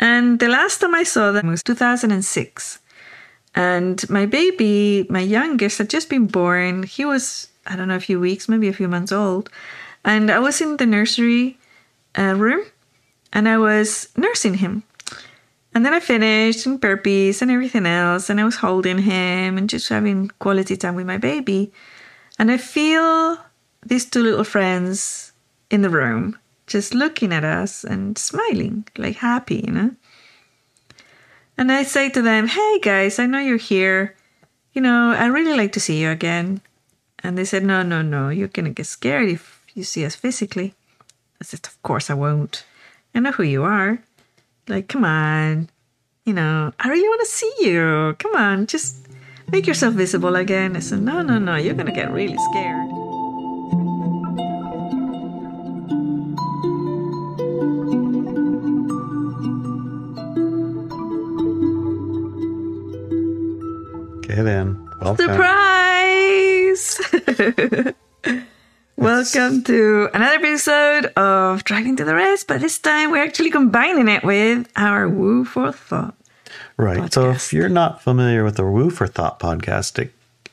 And the last time I saw them was 2006. And my baby, my youngest, had just been born. He was, I don't know, a few weeks, maybe a few months old. And I was in the nursery room and I was nursing him. And then I finished and burpees and everything else. And I was holding him and just having quality time with my baby. And I feel these two little friends in the room just looking at us and smiling, like happy, And I say to them, hey guys, I know you're here. I really like to see you again. And they said, no, you're going to get scared if you see us physically. I said, of course I won't. I know who you are. Like, come on. I really want to see you. Come on, just make yourself visible again. I said, no, you're going to get really scared. Okay, then. Welcome. Surprise! Welcome to another episode of Driving to the Rest, but this time we're actually combining it with our Woo for Thought Right. podcast. So if you're not familiar with the Woo for Thought podcast,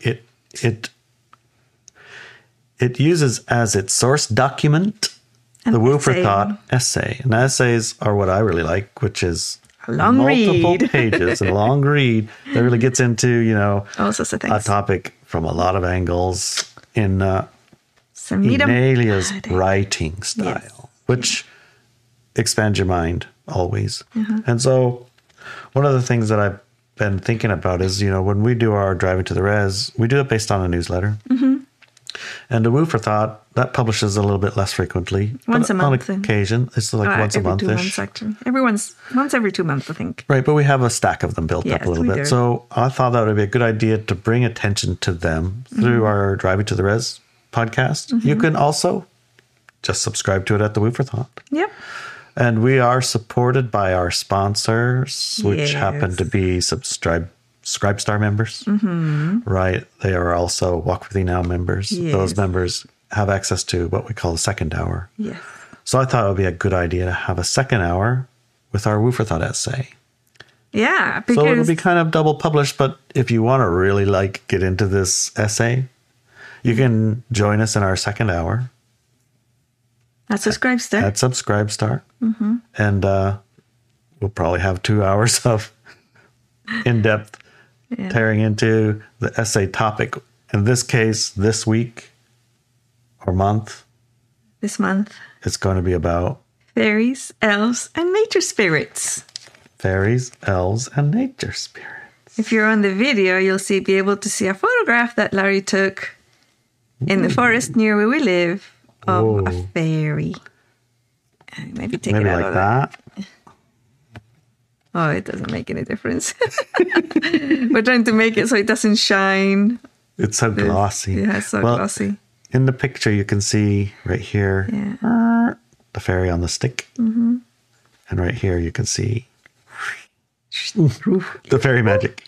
it uses as its source document the Woo for Thought essay. And essays are what I really like, which is a long multiple read. pages, a long read that really gets into, all sorts of things. a topic from a lot of angles in Samita Inalia's Paddock. writing style, Yes. which expands your mind always. And so one of the things that I've been thinking about is, when we do our Driving to the Res, we do it based on a newsletter. And the Woo for Thought, that publishes a little bit less frequently. Once a month. On occasion. It's like once a month-ish. Every 2 months, actually. Once every 2 months, I think. Right, but we have a stack of them built up Yes, a little we bit. do. So I thought that would be a good idea to bring attention to them through our Driving to the Res podcast. You can also just subscribe to it at the Woo for Thought. Yep. And we are supported by our sponsors, which Yes. happen to be Scribestar members. Right. They are also Walk With Me Now members. Yes. Those members have access to what we call the second hour. Yes. So I thought it would be a good idea to have a second hour with our Woo for Thought essay. Yeah, because So it'll be kind of double published, but if you want to really get into this essay, you can join us in our second hour at Subscribestar. at Subscribestar. And we'll probably have 2 hours of in-depth tearing into the essay topic. In this case, this week or month, This month, it's going to be about fairies, elves, and nature spirits. fairies, elves, and nature spirits. If you're on the video, you'll be able to see a photograph that Larry took in the forest near where we live of a Whoa. fairy. And maybe take Maybe it out like of that. Oh, it doesn't make any difference. We're trying to make it so it doesn't shine. It's so glossy. Yeah, it's so Well, glossy. In the picture, you can see right here Yeah. the fairy on the stick. And right here, you can see the fairy magic.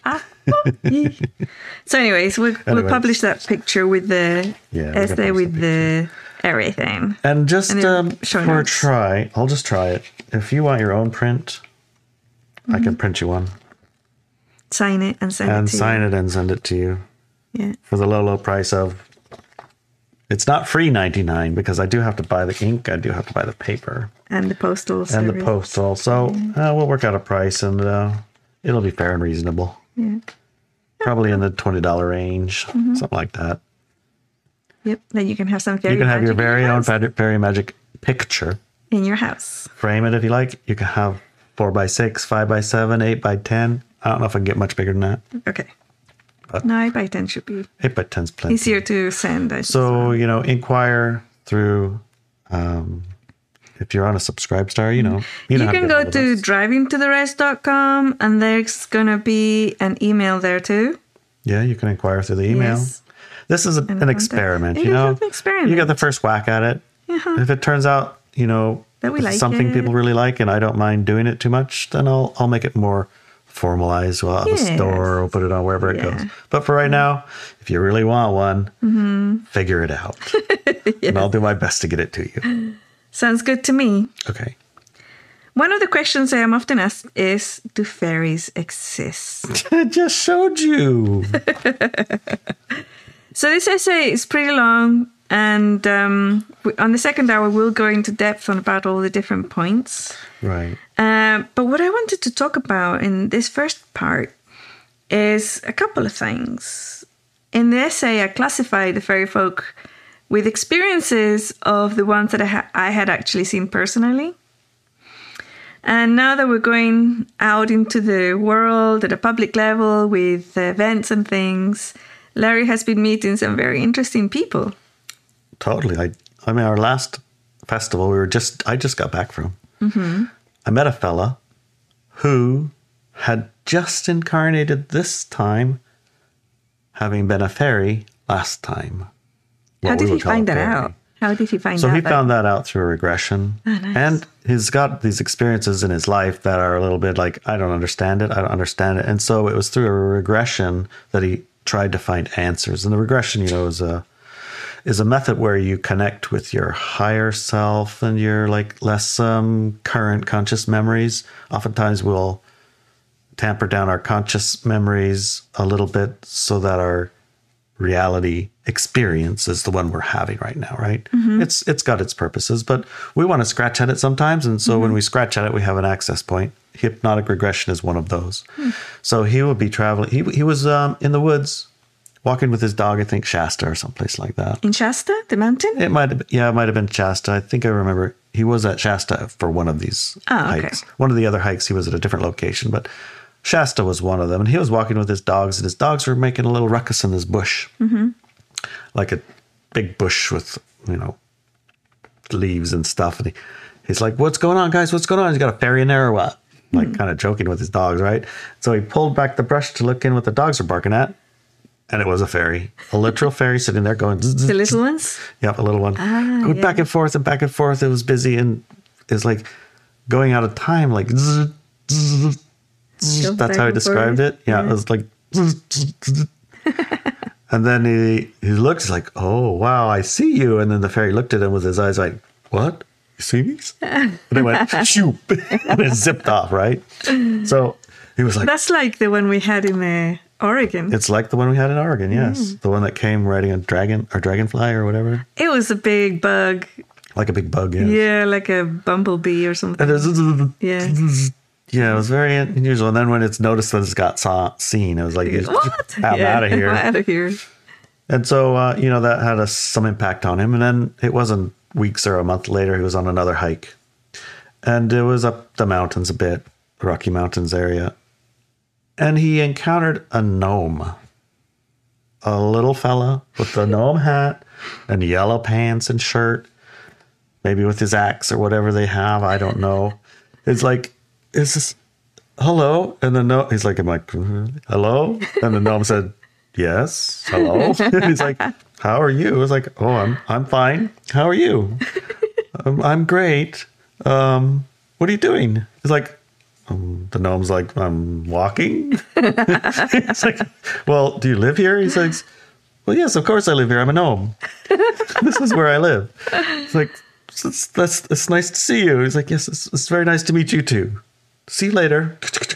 So anyways, we'll publish that picture with the Yeah, we're gonna essay post with the the everything. And just And show for a notes. try, I'll just try it. If you want your own print, I can print you one Sign it and send it and to sign you. it and send it to you Yeah. for the low price of. It's not free $99 because I do have to buy the ink. I do have to buy the paper And the postal and service. the postal. So we'll work out a price and it'll be fair and reasonable. Yeah. Probably in the $20 range, something like that. Yep. Then you can have some fairy You can have your magic very in own house. fairy magic picture. In your house. Frame it if you like. You can have 4x6, 5x7, 8x10. I don't know if I can get much bigger than that. Okay. But- No, 8x10 should be 8x10 is plenty. easier to send. So, inquire through, if you're on a Subscribestar, you don't you have can get go hold of to us. drivingtotherest.com and there's going to be an email there too. Yeah, you can inquire through the email. Yes. This is an contact. experiment, It is an experiment. You get the first whack at it. If it turns out, That we like something it. people really like and I don't mind doing it too much, then I'll make it more formalized. We'll have a Yes. store or put it on wherever it Yeah. goes. But for right now, if you really want one, figure it out. And I'll do my best to get it to you. Sounds good to me. Okay. One of the questions I am often asked is, do fairies exist? I just showed you. So this essay is pretty long, and on the second hour, we'll go into depth on about all the different points. Right. But what I wanted to talk about in this first part is a couple of things. In the essay, I classified the fairy folk with experiences of the ones that I had actually seen personally. And now that we're going out into the world at a public level with events and things, Larry has been meeting some very interesting people. Totally. I mean, our last festival, I just got back from. Mm-hmm. I met a fella who had just incarnated this time, having been a fairy last time. How did he find that out? How did he find out? So he found that out through a regression. Oh, nice. And he's got these experiences in his life that are a little bit like, I don't understand it. And so it was through a regression that he tried to find answers. And the regression, is a method where you connect with your higher self and your like less current conscious memories. Oftentimes we'll tamper down our conscious memories a little bit so that our reality experience is the one we're having right now, right? Mm-hmm. It's got its purposes, but we want to scratch at it sometimes. And so when we scratch at it, we have an access point. Hypnotic regression is one of those. So he would be traveling. He was in the woods walking with his dog, I think Shasta or someplace like that. In Shasta, the mountain? It might have been Shasta. I think I remember he was at Shasta for one of these hikes. One of the other hikes, he was at a different location, but Shasta was one of them. And he was walking with his dogs, and his dogs were making a little ruckus in this bush. Mm-hmm. Like a big bush with, leaves and stuff. And he's like, what's going on, guys? What's going on? He's got a fairy in there or what? Like kind of joking with his dogs, right? So he pulled back the brush to look in what the dogs were barking at. And it was a fairy, a literal fairy sitting there going... Zzz, zzz, the little ones? Yep, a little one. Going back and forth and back and forth. It was busy and it's like going out of time, like... Zzz, zzz, zzz. That's how he described it. Yeah, it was like... Zzz, zzz, zzz. And then he looked, he's like, oh, wow, I see you. And then the fairy looked at him with his eyes like, what? You see me? And it went, shoop, and it zipped off, right? So he was like... That's like the one we had in Oregon. It's like the one we had in Oregon, yes. The one that came riding a dragon or dragonfly or whatever. It was a big bug. Like a big bug, yes. Yeah, like a bumblebee or something. Yeah. Yeah, it was very unusual. And then when it's noticed that it's got seen, it was like, what? I'm out of here. I'm out of here. And so, that had some impact on him. And then it wasn't weeks or a month later, he was on another hike. And it was up the mountains a bit, the Rocky Mountains area. And he encountered a gnome. A little fella with the gnome hat and yellow pants and shirt. Maybe with his axe or whatever they have. I don't know. It's like, is this, hello? And the gnome, he's like, I'm like, hello? And the gnome said, yes, hello. He's like, how are you? I was like, oh, I'm fine. How are you? I'm great. What are you doing? He's like, the gnome's like, I'm walking. It's like, well, do you live here? He says, well, yes, of course I live here. I'm a gnome. This is where I live. It's like, it's nice to see you. He's like, yes, it's very nice to meet you too. See you later.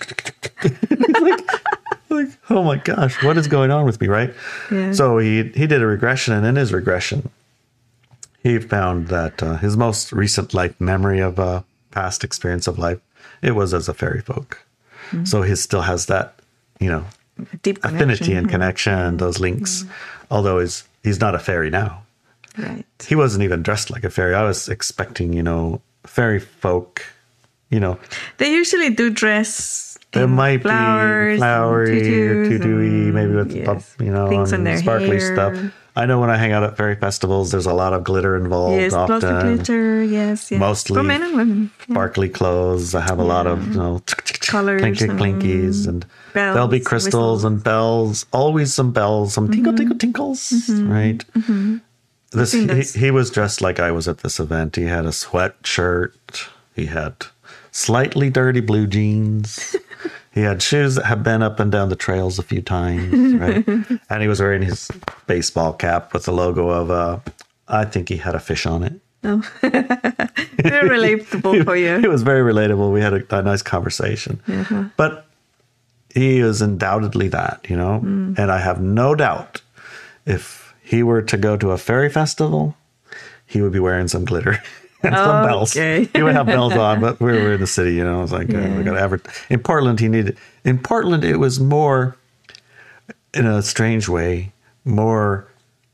like, oh my gosh, what is going on with me, right? Yeah. So he did a regression, and in his regression, he found that his most recent life memory of a past experience of life, it was as a fairy folk. Mm-hmm. So he still has that, deep affinity and connection, those links. Mm-hmm. Although he's not a fairy now. Right. He wasn't even dressed like a fairy. I was expecting, fairy folk, They usually do dress. There might flowers, be flowery or tutu-y, maybe with things in their sparkly hair. stuff. I know when I hang out at fairy festivals, there's a lot of glitter involved. Yes, often. lots of glitter. Yes. Mostly for men and women. Yeah. Sparkly clothes. I have a lot of colors, clinkies, and bells, there'll be crystals and bells. Always some bells, some tinkle tinkles, right? Mm-hmm. He was dressed like I was at this event. He had a sweatshirt. He had slightly dirty blue jeans. He had shoes that had been up and down the trails a few times, right? And he was wearing his baseball cap with the logo of, I think he had a fish on it. Oh. Very relatable for you. It was very relatable. We had a nice conversation. But he is undoubtedly that, you know? And I have no doubt if he were to go to a fairy festival, he would be wearing some glitter and some bells. He would have bells on, but we were in the city, you know? I was like, we got to in Portland, in Portland, it was more, in a strange way, more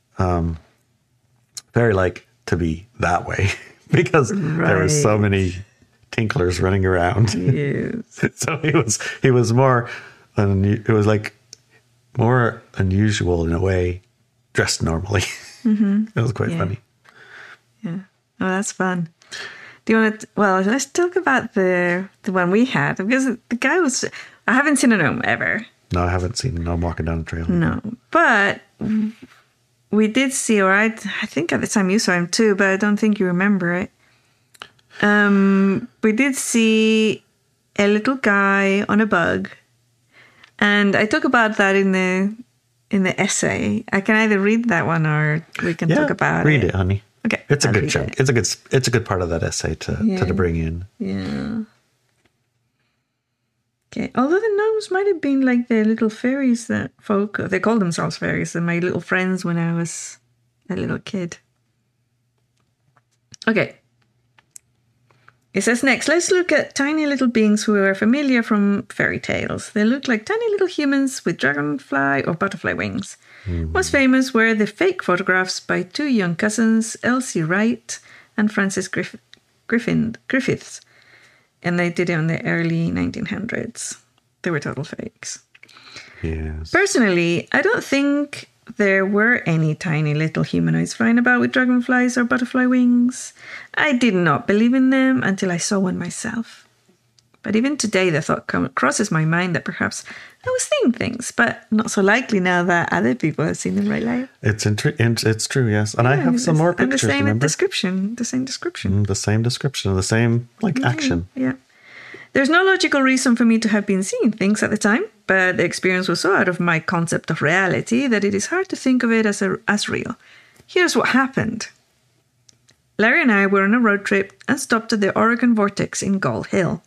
fairy-like to be that way because there were so many tinklers running around. Yes. So he was more, it was like more unusual in a way, dressed normally. It was quite funny. Yeah. Oh, that's fun. Do you want to? Well, let's talk about the one we had, because the guy was. I haven't seen a gnome ever. No, I haven't seen him. No, I'm walking down the trail. No, but we did see, or I think at the time you saw him too, but I don't think you remember it. We did see a little guy on a bug, and I talk about that in the essay. I can either read that one or we can talk about read it, honey. Okay, it's a good chunk. It's a good part of that essay to bring in. Yeah. Okay. Although the gnomes might have been like the little fairies that they called themselves fairies, and my little friends when I was a little kid. Okay. It says next, let's look at tiny little beings who are familiar from fairy tales. They look like tiny little humans with dragonfly or butterfly wings. Most famous were the fake photographs by two young cousins, Elsie Wright and Frances Griffiths. And they did it in the early 1900s. They were total fakes. Yes. Personally, I don't think there were any tiny little humanoids flying about with dragonflies or butterfly wings. I did not believe in them until I saw one myself. But even today, the thought crosses my mind that perhaps I was seeing things, but not so likely now that other people have seen them right live. It's true, yes. And I have some more pictures, and the same remember? description. The same description. The same description, the same action. Yeah. There's no logical reason for me to have been seeing things at the time, but the experience was so out of my concept of reality that it is hard to think of it as real. Here's what happened. Larry and I were on a road trip and stopped at the Oregon Vortex in Gull Hill.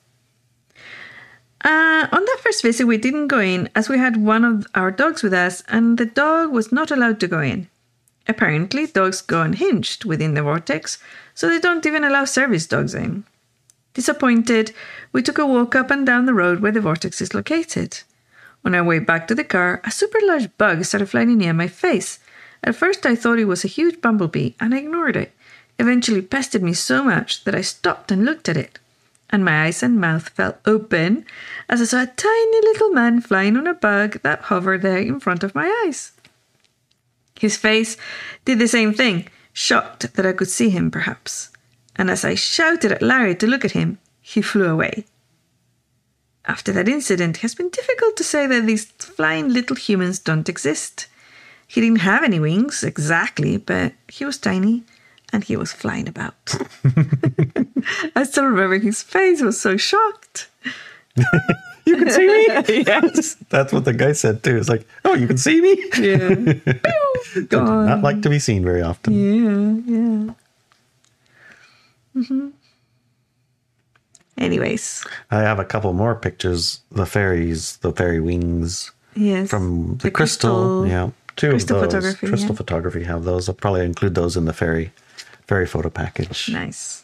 On that first visit, we didn't go in as we had one of our dogs with us, and the dog was not allowed to go in. Apparently, dogs go unhinged within the vortex, so they don't even allow service dogs in. Disappointed, we took a walk up and down the road where the vortex is located. On our way back to the car, a super large bug started flying near my face. At first, I thought it was a huge bumblebee, and I ignored it. Eventually, it pestered me so much that I stopped and looked at it. And my eyes and mouth fell open as I saw a tiny little man flying on a bug that hovered there in front of my eyes. His face did the same thing, shocked that I could see him, perhaps. And as I shouted at Larry to look at him, he flew away. After that incident, it has been difficult to say that these flying little humans don't exist. He didn't have any wings, exactly, but he was tiny and he was flying about. I still remember his face was so shocked. You can see me? Yes. That's what the guy said too. It's like, oh, you can see me? Yeah. Gone. Not like to be seen very often. Yeah. Mm-hmm. Anyways. I have a couple more pictures. The fairy wings. Yes. From the crystal. Yeah. Two crystal of those. Photography, Crystal photography have those. I'll probably include those in the fairy photo package. Nice.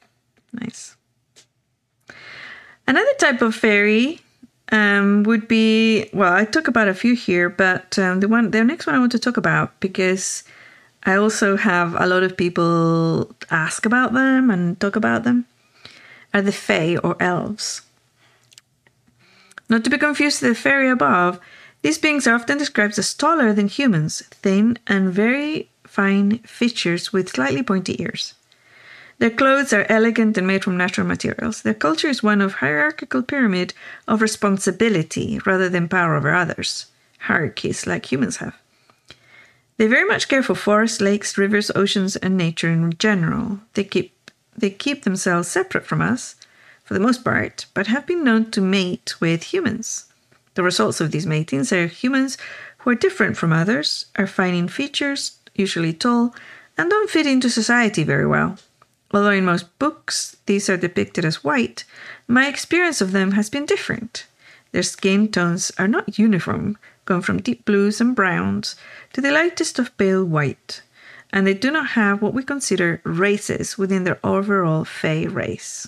Another type of fairy would be, well, I talk about a few here, but the next one I want to talk about, because I also have a lot of people ask about them and talk about them, are the fae or elves. Not to be confused with the fairy above, these beings are often described as taller than humans, thin and very fine features with slightly pointy ears. Their clothes are elegant and made from natural materials. Their culture is one of hierarchical pyramid of responsibility rather than power over others, hierarchies like humans have. They very much care for forests, lakes, rivers, oceans, and nature in general. They keep themselves separate from us, for the most part, but have been known to mate with humans. The results of these matings are humans who are different from others, are fine in features, usually tall, and don't fit into society very well. Although in most books these are depicted as white, my experience of them has been different. Their skin tones are not uniform, going from deep blues and browns to the lightest of pale white, and they do not have what we consider races within their overall Fae race.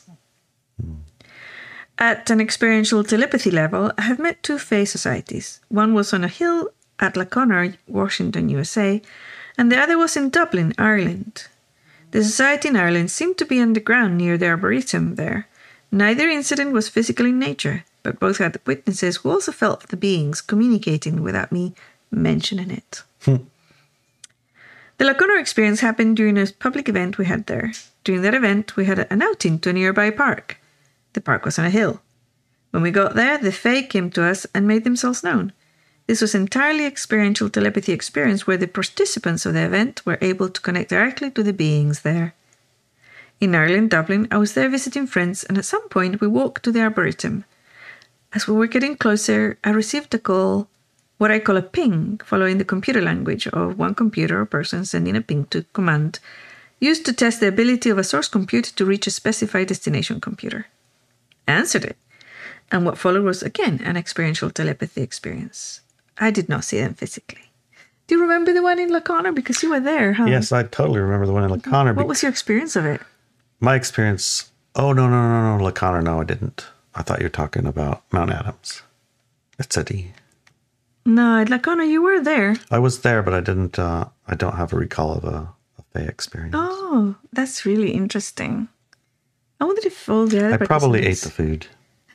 At an experiential telepathy level, I have met 2 Fae societies. One was on a hill at Laconnor, Washington, USA, and the other was in Dublin, Ireland. The society in Ireland seemed to be underground near the Arboretum there. Neither incident was physical in nature, but both had witnesses who also felt the beings communicating without me mentioning it. The Laconnor experience happened during a public event we had there. During that event, we had an outing to a nearby park. The park was on a hill. When we got there, the Fae came to us and made themselves known. This was entirely experiential telepathy experience where the participants of the event were able to connect directly to the beings there. In Ireland, Dublin, I was there visiting friends, and at some point we walked to the Arboretum. As we were getting closer, I received a call, what I call a ping, following the computer language of one computer or person sending a ping to command, used to test the ability of a source computer to reach a specified destination computer. I answered it, and what followed was again an experiential telepathy experience. I did not see them physically. Do you remember the one in Laconnor? Because you were there, huh? Yes, I totally remember the one in Laconnor. What was your experience of it? My experience... Oh, no, Laconnor, no, I didn't. I thought you were talking about Mount Adams. It's a D. No, at Laconnor, you were there. I was there, but I didn't... I don't have a recall of a Fae experience. Oh, that's really interesting. I wonder if all the other I probably ate the food.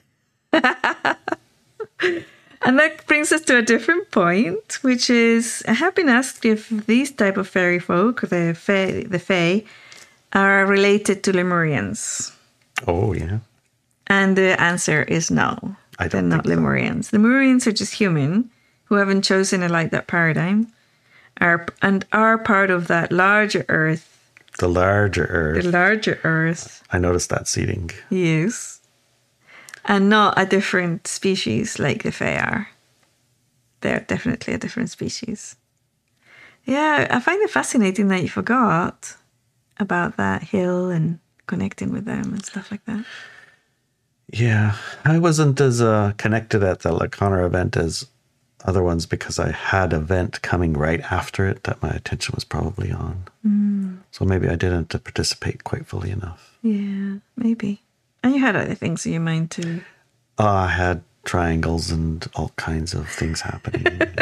And that brings us to a different point, which is I have been asked if these type of fairy folk, the Fae, are related to Lemurians. Oh, yeah. And the answer is no. They're not Lemurians. Lemurians are just human who haven't chosen a like that paradigm and are part of that larger Earth. The larger Earth. The larger Earth. I noticed that seating. Yes. And not a different species like the Fae are. They're definitely a different species. Yeah, I find it fascinating that you forgot about that hill and connecting with them and stuff like that. Yeah, I wasn't as connected at the Laconnor event as other ones because I had an event coming right after it that my attention was probably on. So maybe I didn't participate quite fully enough. Yeah, maybe. And you had other things in your mind too. I had triangles and all kinds of things happening.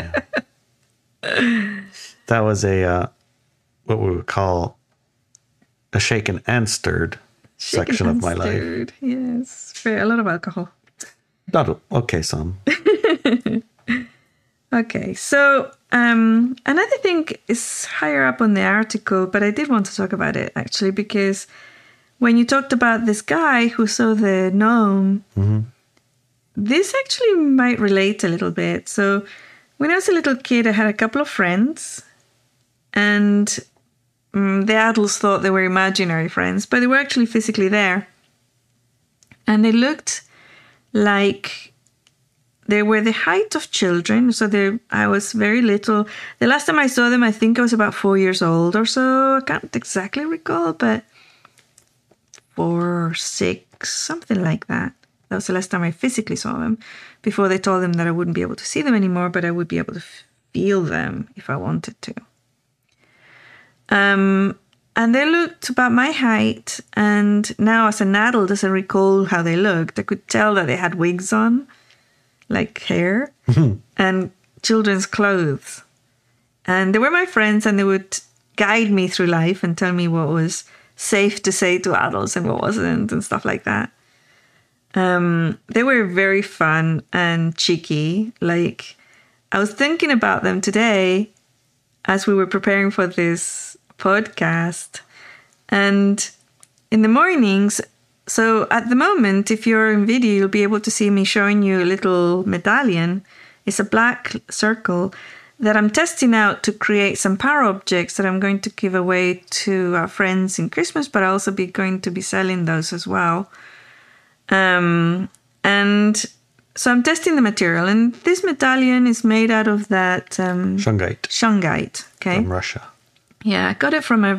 Yeah. That was a what we would call a shaken and stirred section of my life. Yes, a lot of alcohol. Some. Okay, so another thing is higher up on the article, but I did want to talk about it actually because when you talked about this guy who saw the gnome, this actually might relate a little bit. So when I was a little kid, I had a couple of friends, and the adults thought they were imaginary friends, but they were actually physically there. And they looked like they were the height of children. So I was very little. The last time I saw them, I think I was about 4 years old or so. I can't exactly recall, but 4 or 6, something like that. That was the last time I physically saw them, before they told them that I wouldn't be able to see them anymore, but I would be able to feel them if I wanted to. And they looked about my height, and now as an adult, as I recall how they looked, I could tell that they had wigs on, like hair, and children's clothes. And they were my friends, and they would guide me through life and tell me what was safe to say to adults and what wasn't, and stuff like that. They were very fun and cheeky. Like, I was thinking about them today as we were preparing for this podcast. And in the mornings, so at the moment, if you're in video, you'll be able to see me showing you a little medallion. It's a black circle that I'm testing out to create some power objects that I'm going to give away to our friends in Christmas, but I'll also be going to be selling those as well. And so I'm testing the material, and this medallion is made out of that shungite. Okay, from Russia. Yeah, I got it from a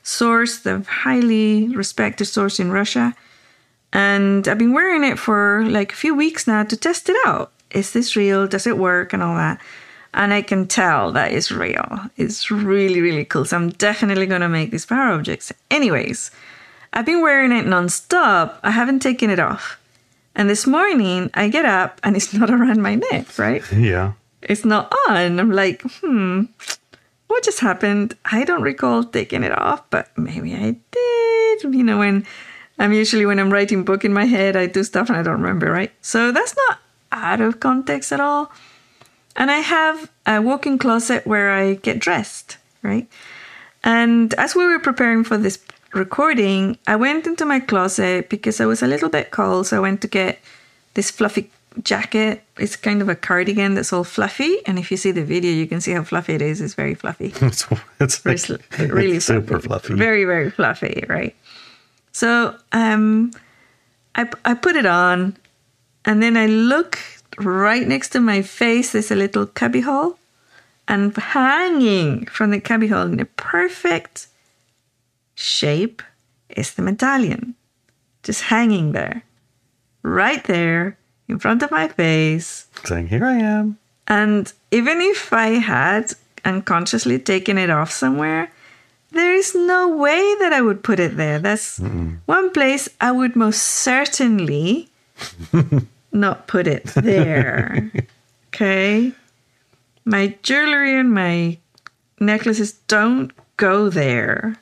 source, the highly respected source in Russia. And I've been wearing it for like a few weeks now to test it out. Is this real? Does it work? And all that. And I can tell that it's real. It's really, really cool. So I'm definitely going to make these power objects. Anyways, I've been wearing it nonstop. I haven't taken it off. And this morning I get up and it's not around my neck, right? Yeah. It's not on. I'm like, what just happened? I don't recall taking it off, but maybe I did. You know, when I'm writing book in my head, I do stuff and I don't remember, right? So that's not out of context at all. And I have a walk-in closet where I get dressed, right? And as we were preparing for this recording, I went into my closet because I was a little bit cold. So I went to get this fluffy jacket. It's kind of a cardigan that's all fluffy. And if you see the video, you can see how fluffy it is. It's very fluffy. It's really it's super fluffy. Very, very fluffy, right? So I put it on, and then I look right next to my face. There's a little cubbyhole, and hanging from the cubbyhole in a perfect shape is the medallion, just hanging there, right there in front of my face, saying, "Here I am." And even if I had unconsciously taken it off somewhere, there is no way that I would put it there. That's one place I would most certainly not put it there. Okay? My jewelry and my necklaces don't go there.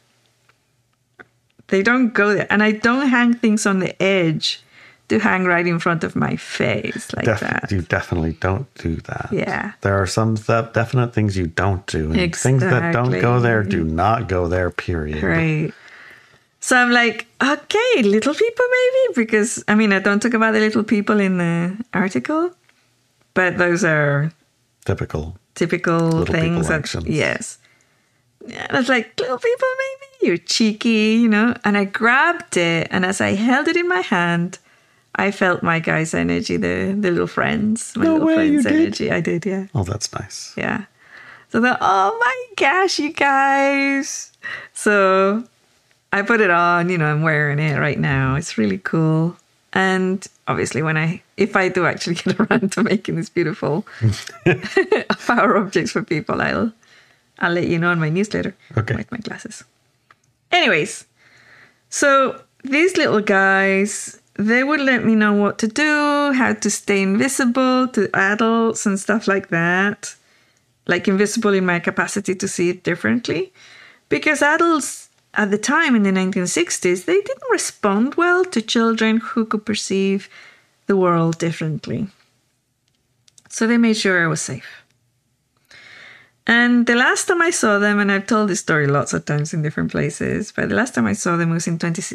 They don't go there. And I don't hang things on the edge to hang right in front of my face like that. You definitely don't do that. Yeah. There are some definite things you don't do. And things that don't go there do not go there, period. Right. So I'm like, okay, little people maybe? Because, I mean, I don't talk about the little people in the article, but those are typical little things. Yes. Yeah, and I was like, little people maybe? You're cheeky, you know? And I grabbed it, and as I held it in my hand, I felt my guys' energy, the little friends, my little friends' energy. I did, yeah. Oh, that's nice. Yeah. So I thought, oh my gosh, you guys. So I put it on, you know, I'm wearing it right now. It's really cool. And obviously if I do actually get around to making this beautiful power objects for people, I'll let you know in my newsletter. Okay. With my glasses. Anyways, so these little guys, they would let me know what to do, how to stay invisible to adults and stuff like that. Like invisible in my capacity to see it differently. Because adults at the time in the 1960s, they didn't respond well to children who could perceive the world differently. So they made sure I was safe. And the last time I saw them, and I've told this story lots of times in different places, but the last time I saw them was in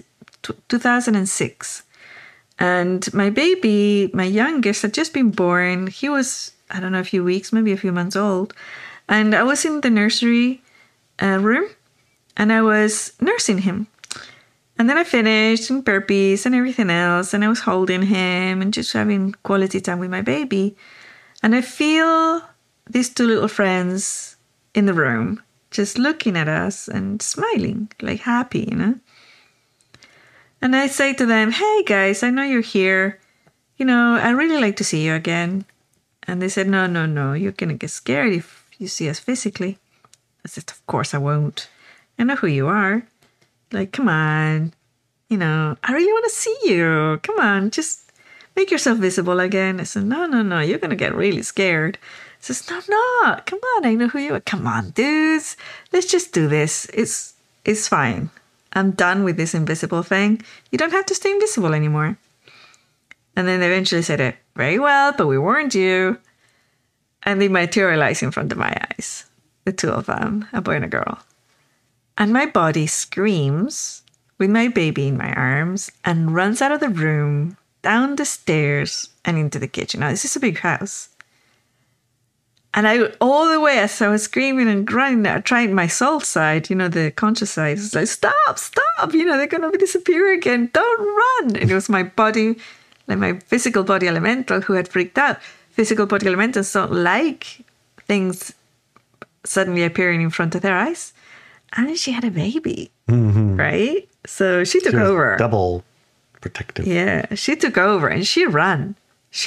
2006. And my baby, my youngest, had just been born. He was, I don't know, a few weeks, maybe a few months old. And I was in the nursery room, and I was nursing him. And then I finished and burpees and everything else. And I was holding him and just having quality time with my baby. And I feel these two little friends in the room just looking at us and smiling, like happy, you know. And I say to them, hey guys, I know you're here. You know, I'd really like to see you again. And they said, no, you're going to get scared if you see us physically. I said, of course I won't. I know who you are. Like, come on. You know, I really want to see you. Come on, just make yourself visible again. I said, no, you're going to get really scared. I says, no, come on, I know who you are. Come on, dudes. Let's just do this. It's fine. I'm done with this invisible thing. You don't have to stay invisible anymore. And then they eventually said it, very well, but we warned you. And they materialized in front of my eyes. The two of them, a boy and a girl. And my body screams with my baby in my arms and runs out of the room, down the stairs, and into the kitchen. Now, this is a big house. And all the way as I was screaming and grunting, I tried my soul side, you know, the conscious side. It's like, stop, you know, they're going to disappear again. Don't run. And it was my body, like my physical body elemental who had freaked out. Physical body elementals don't like things suddenly appearing in front of their eyes. and she had a baby, right? So she took over. Double protective. Yeah, she took over and she ran.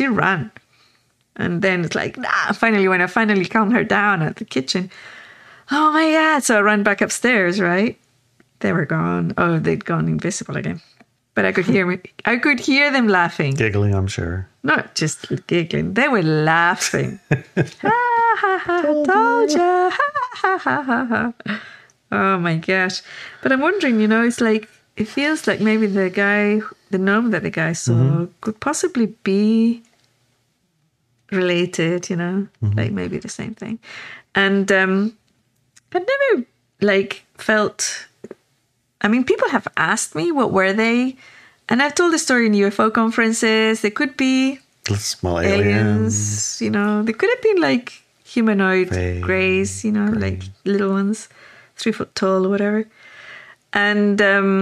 And then it's like, finally, when I finally calmed her down at the kitchen, oh my God. So I ran back upstairs, right? They were gone. Oh, they'd gone invisible again. But I could hear them laughing. Giggling, I'm sure. Not just giggling. They were laughing. Ha, ha, ha, told ya. Ha, ha, ha, ha, ha. Oh my gosh. But I'm wondering, it's like, it feels like maybe the gnome that the guy saw could possibly be related, like maybe the same thing. And I've never felt, people have asked me what were they, and I've told the story in UFO conferences. They could be small aliens, they could have been like humanoid greys, Greys. like little ones, 3 foot tall or whatever. And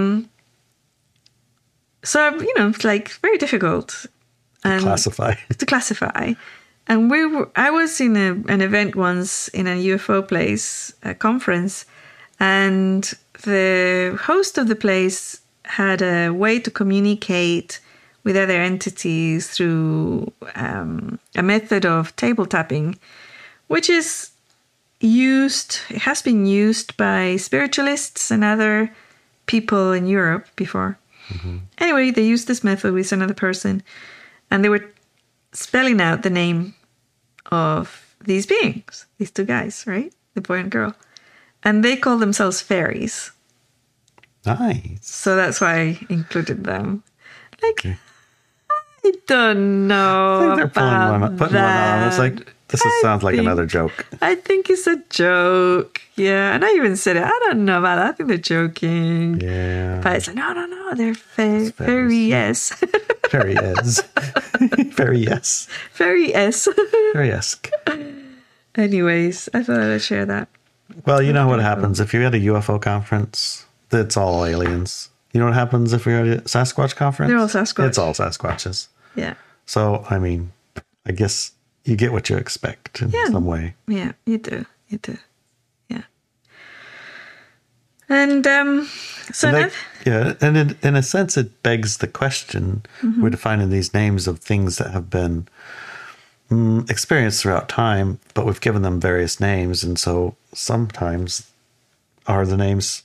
so it's like very difficult to classify. And I was in an event once in a UFO place, a conference, and the host of the place had a way to communicate with other entities through a method of table tapping, which is it has been used by spiritualists and other people in Europe before. Anyway, they used this method with another person, and they were spelling out the name of these beings, these 2 guys, right? The boy and girl. And they call themselves fairies. Nice. So that's why I included them. I don't know. I think they're putting one on. It's like, sounds like another joke. I think it's a joke. Yeah. And I even said it. I don't know about that. I think they're joking. Yeah. But it's like, no. They're fairy, yes. Fairy yes. Fairy yes. Fairy yes. Fairy-esque. Anyways, I thought I'd share that. Well, you know what happens if you're at a UFO conference? It's all aliens. You know what happens if you're at a Sasquatch conference? They're all Sasquatch. It's all Sasquatches. Yeah. So, I guess you get what you expect in some way. Yeah, you do. Yeah. And and in a sense, it begs the question. We're defining these names of things that have been experienced throughout time, but we've given them various names. And so sometimes are the names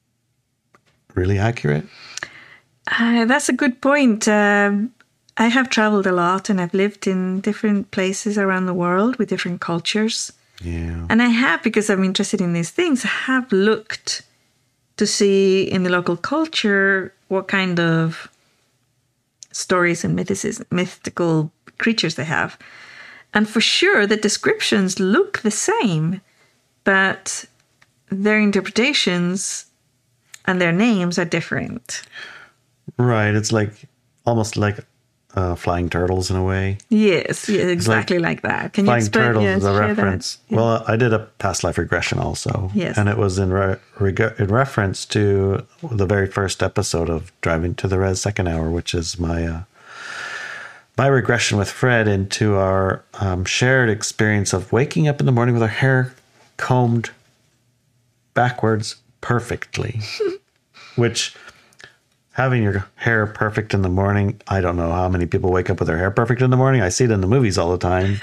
really accurate? That's a good point. I have traveled a lot and I've lived in different places around the world with different cultures. Yeah. And I have, because I'm interested in these things, I have looked to see in the local culture what kind of stories and mythical creatures they have. And for sure, the descriptions look the same, but their interpretations and their names are different. Right. It's almost like flying turtles in a way. Yes, exactly like that. Can you explain? Flying turtles is a reference. Yeah. Well, I did a past life regression also. Yes. And it was in reference to the very first episode of Driving to the Res Second Hour, which is my regression with Fred into our shared experience of waking up in the morning with our hair combed backwards perfectly, which... Having your hair perfect in the morning, I don't know how many people wake up with their hair perfect in the morning. I see it in the movies all the time.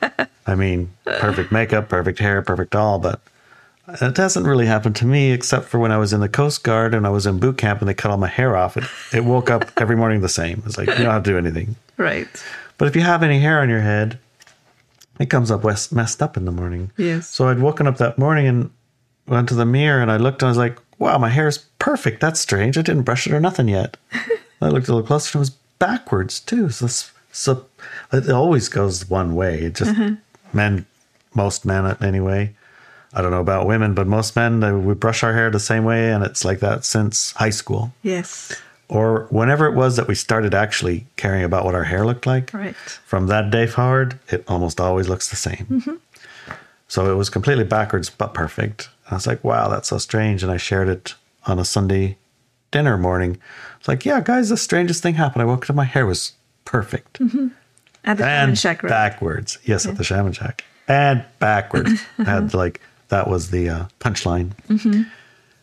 Perfect makeup, perfect hair, perfect all, but it hasn't really happened to me except for when I was in the Coast Guard and I was in boot camp and they cut all my hair off. It woke up every morning the same. It's like, you don't have to do anything. Right. But if you have any hair on your head, it comes up messed up in the morning. Yes. So I'd woken up that morning and went to the mirror and I looked and I was like, wow, my hair is perfect. That's strange. I didn't brush it or nothing yet. I looked a little closer and it was backwards too. So it always goes one way. It just most men anyway. I don't know about women, but most men, we brush our hair the same way and it's like that since high school. Yes. Or whenever it was that we started actually caring about what our hair looked like. Right. From that day forward, it almost always looks the same. So it was completely backwards, but perfect. I was like, wow, that's so strange. And I shared it on a Sunday dinner morning. It's like, yeah, guys, the strangest thing happened. I woke up, my hair was perfect. At the Shaman Shack, right? Backwards. Yes, at the Shaman Shack. And backwards. That was the punchline.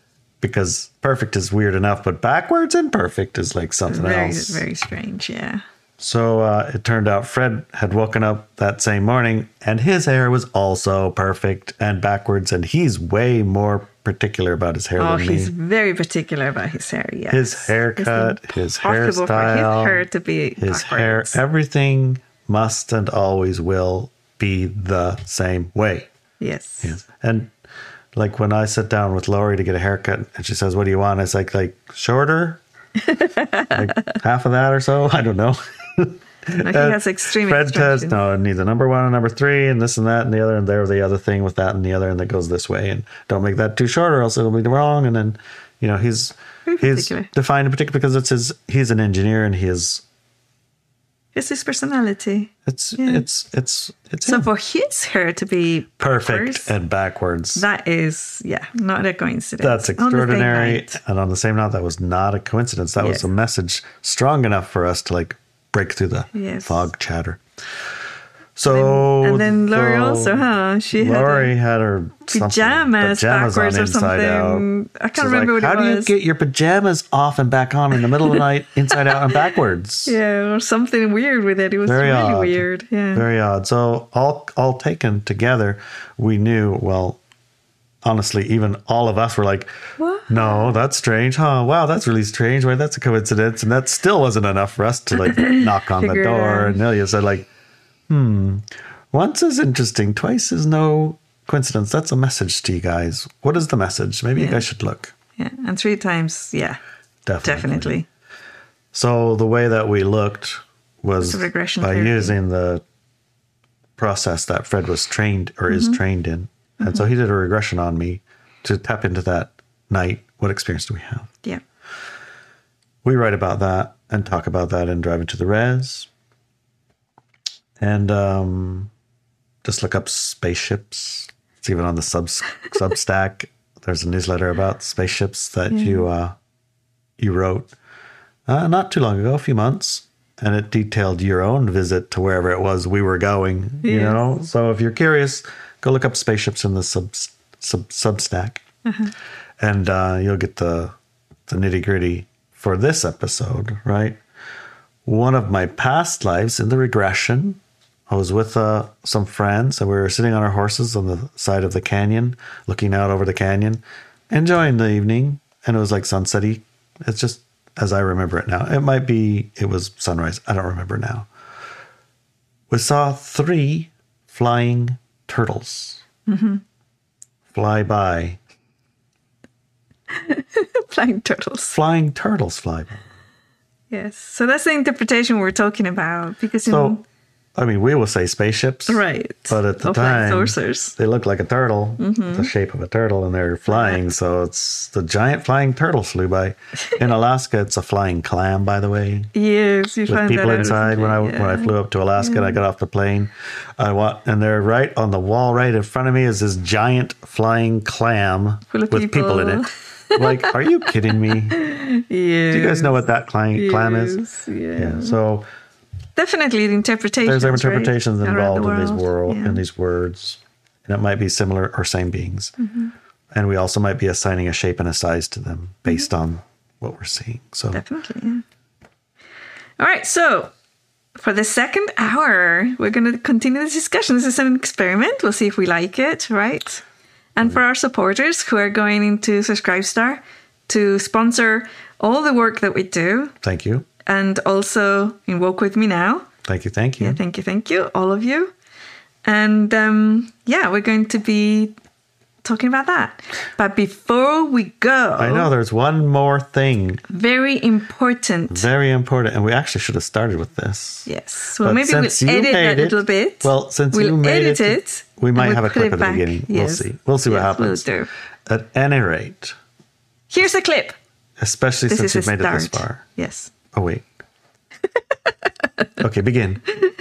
because perfect is weird enough, but backwards and perfect is like something else. Very strange, yeah. So it turned out Fred had woken up that same morning and his hair was also perfect and backwards. And he's way more particular about his hair than me. He's very particular about his hair, yes. His haircut, his hairstyle, for his hair to be his backwards. hair, everything must and always will be the same way. Yes. And like when I sit down with Lori to get a haircut and she says, what do you want? It's like shorter, like half of that or so. I don't know. He has extreme Fred instructions. says, no, it needs a number 1 and number 3 and this and that and the other. And there's the other thing with that and the other. And that goes this way. And don't make that too short or else it'll be wrong. And then, he's defined in particular because he's an engineer and it's his personality. It's so him. for his hair to be Perfect and backwards. That is, not a coincidence. That's extraordinary. And on the same note, that was not a coincidence. That was a message strong enough for us to break through the fog chatter. So and then Lori also, she Lori had her pajamas backwards or something. I can't remember what it was. How do you get your pajamas off and back on in the middle of the night, inside out and backwards? Yeah, or something weird with it. It was really weird. Yeah, very odd. So all taken together, we knew. Well, honestly, even all of us were like, "What? No, that's strange, huh? Wow, that's really strange. Wait, that's a coincidence." And that still wasn't enough for us to knock on the door. And Nelia said once is interesting, twice is no coincidence. That's a message to you guys. What is the message? Maybe you guys should look. Yeah, and 3 times, definitely. So the way that we looked was regression by therapy. using the process that Fred was trained or is trained in. And so he did a regression on me to tap into that night. What experience do we have? Yeah. We write about that and talk about that in Driving to the Res. And just look up spaceships. It's even on the Substack. There's a newsletter about spaceships that you wrote not too long ago, a few months. And it detailed your own visit to wherever it was we were going, you know? So if you're curious, go look up spaceships in the Substack. And you'll get the nitty gritty for this episode, right? One of my past lives in the regression, I was with some friends and we were sitting on our horses on the side of the canyon, looking out over the canyon, enjoying the evening. And it was like sunset-y. It's just as I remember it now. It was sunrise. I don't remember now. We saw 3 flying turtles fly by. Flying turtles. Flying turtles fly by. Yes. So that's the interpretation we're talking about. Because we will say spaceships. Right. But at the time, saucers. They look like a turtle, the shape of a turtle, and they're flying. So it's the giant flying turtle flew by. In Alaska, it's a flying clam, by the way. Yes, you with find people that inside. When I flew up to Alaska and I got off the plane, and they're right on the wall right in front of me is this giant flying clam with people in it. Like, are you kidding me? Yes. Do you guys know what that clam is? Yes. Yeah. So definitely the interpretations. There's interpretations involved in these these words. And it might be similar or same beings. And we also might be assigning a shape and a size to them based on what we're seeing. So definitely, yeah. All right, so for the second hour, we're going to continue this discussion. This is an experiment. We'll see if we like it, right? And for our supporters who are going into Subscribestar to sponsor all the work that we do. Thank you. And also in Woke With Me Now. Thank you. Yeah, thank you, all of you. And we're going to be talking about that. But before we go... I know, there's one more thing. Very important. Very important. And we actually should have started with this. Yes. So maybe we'll edit that a little bit. Well, since you made it, we might have a clip at the beginning. Yes. We'll see what happens. We'll do. At any rate... Here's a clip. Especially since you've made it this far. Yes. Oh, wait. Okay, begin.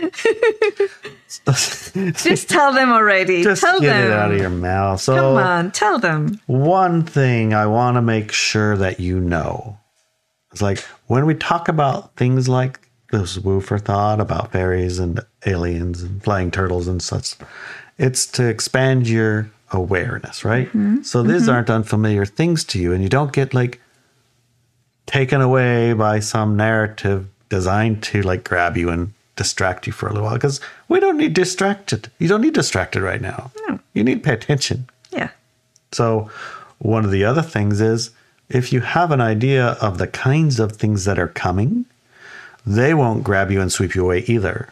Just tell them already. Just tell get them. it out of your mouth. So, come on, tell them. One thing I want to make sure that you know is like when we talk about things like this woo for thought about fairies and aliens and flying turtles and such. It's to expand your awareness, right? So these aren't unfamiliar things to you, and you don't get like taken away by some narrative designed to like grab you and distract you for a little while, because we don't need distracted. You don't need distracted right now. No. You need to pay attention. Yeah. So one of the other things is, if you have an idea of the kinds of things that are coming, they won't grab you and sweep you away either.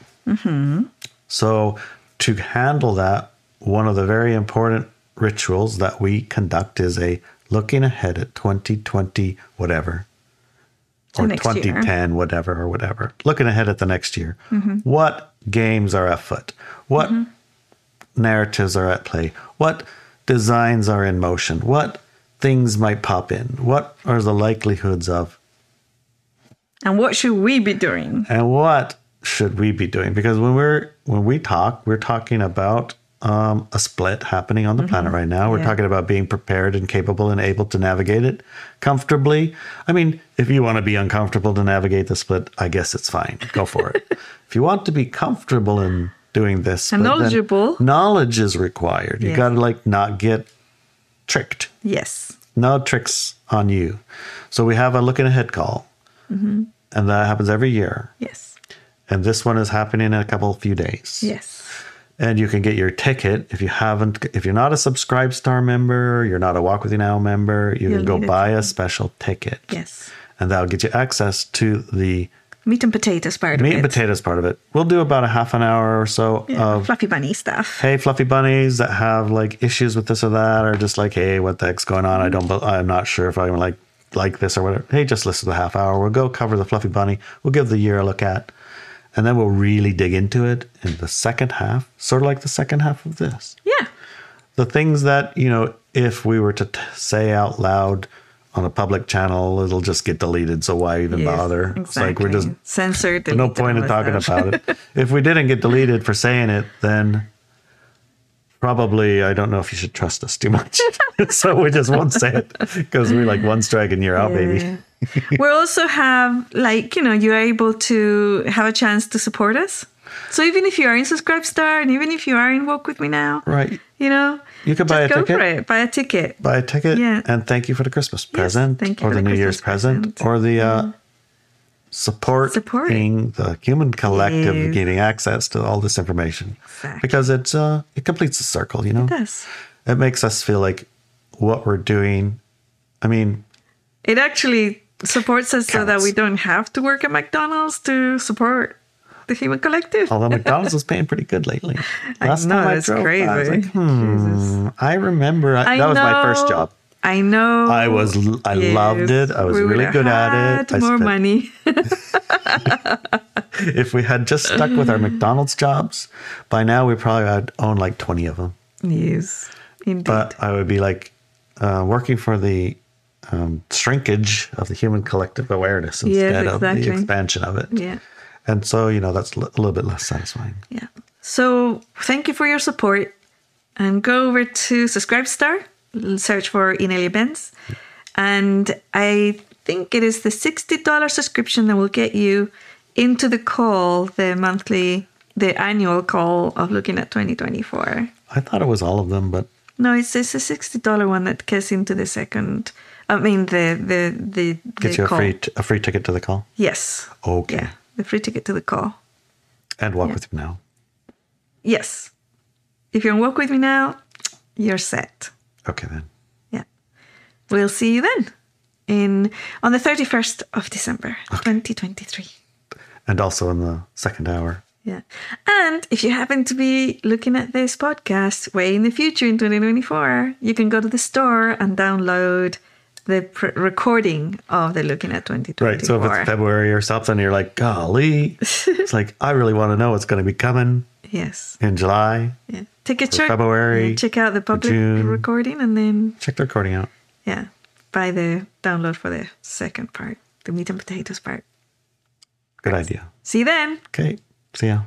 So to handle that, one of the very important rituals that we conduct is a looking ahead at 2020 whatever, or 2010 whatever, or whatever. Looking ahead at the next year. What games are afoot? What narratives are at play? What designs are in motion? What things might pop in? What are the likelihoods of? And what should we be doing? And what should we be doing? Because when we talk, we're talking about a split happening on the planet right now. We're talking about being prepared and capable and able to navigate it comfortably. I mean, if you want to be uncomfortable to navigate the split, I guess it's fine. Go for it. If you want to be comfortable in doing this, And knowledgeable. knowledge is required. You got to like not get tricked. Yes. No tricks on you. So we have a looking ahead call, and that happens every year. Yes. And this one is happening in a few days. Yes. And you can get your ticket if you're not a Subscribe Star member, you're not a Walk With You Now member, you can go buy a special ticket. Yes. And that'll get you access to the Meat and potatoes part of it. meat and potatoes part of it. We'll do about a half an hour or so of fluffy bunny stuff. hey, fluffy bunnies that have like issues with this or that, or just like, hey, what the heck's going on? I'm not sure if I like this or whatever. Hey, just listen to the half hour. We'll go cover the fluffy bunny. We'll give the year a look at. And then we'll really dig into it in the second half, sort of like the second half of this. Yeah. The things that, if we were to say out loud on a public channel, it'll just get deleted. So why even bother? Exactly. It's like we're just censored. no point in talking about it. If we didn't get deleted for saying it, then probably I don't know if you should trust us too much. So we just won't say it, because we're like one strike and you're out, baby. We also have you're able to have a chance to support us. So even if you are in Subscribe Star, and even if you are in Walk With Me Now, Right. you can buy a ticket. For it. Buy a ticket. Buy a ticket, Yeah. and thank you for the Christmas present, thank you or for the the New Year's Christmas present, or the supporting the human collective, Yes. getting access to all this information. Exactly. Because it completes the circle, It does. It makes us feel like what we're doing, I mean, It actually supports us so that Counts. we don't have to work at McDonald's to support the human collective. although McDonald's was paying pretty good lately. Last know, time I it's drove, crazy. I was like, Jesus. I remember that was my first job. I know. I loved it. I was We would really have good at it. had more money. If we had just stuck with our McDonald's jobs, by now we probably had owned like 20 of them. Yes, indeed. But I would be like working for the shrinkage of the human collective awareness instead of the expansion of it. Yeah. And so, that's a little bit less satisfying. Yeah. So thank you for your support, and go over to Subscribe Star, search for Inelia Benz. And I think it is the $60 subscription that will get you into the call, the annual call of looking at 2024. I thought it was all of them, but No, it's a $60 one that gets into the second. I mean, the gets you call. a free ticket to the call. Yes. Okay. Yeah, the free ticket to the call. And Walk With Me Now. Yes. If you're on Walk With Me Now, you're set. Okay, then. Yeah. We'll see you then on the 31st of December, 2023. And also in the second hour. Yeah. And if you happen to be looking at this podcast way in the future in 2024, you can go to the store and download the recording of the Looking at 2024. Right. So if it's February or something, you're like, golly, it's like, I really want to know what's going to be coming Yes. in July. Yeah. Take a check. February, check out the public June. recording, and then Check the recording out. buy the download for the second part, the meat and potatoes part. Good idea. See you then. Okay. See ya.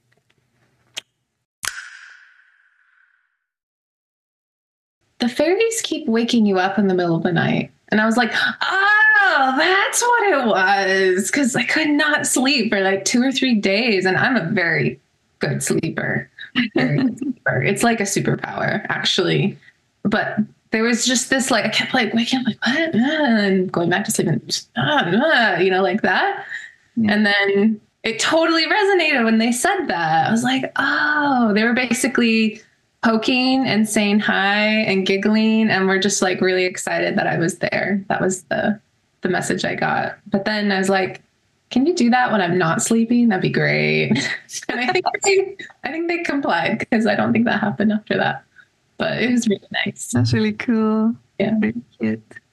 The fairies keep waking you up in the middle of the night. And I was like, oh, that's what it was. Because I could not sleep for like 2 or 3 days. And I'm a very good sleeper. Very good sleeper. It's like a superpower, actually. But there was just this, like, I kept like waking up like, what? And going back to sleep and just, like that. Yeah. And then it totally resonated when they said that. I was like, oh, they were basically poking and saying hi and giggling. And we're just like really excited that I was there. That was the message I got. But then I was like, can you do that when I'm not sleeping? That'd be great. And I think they complied, because I don't think that happened after that. But it was really nice. That's really cool. Yeah. Very cute.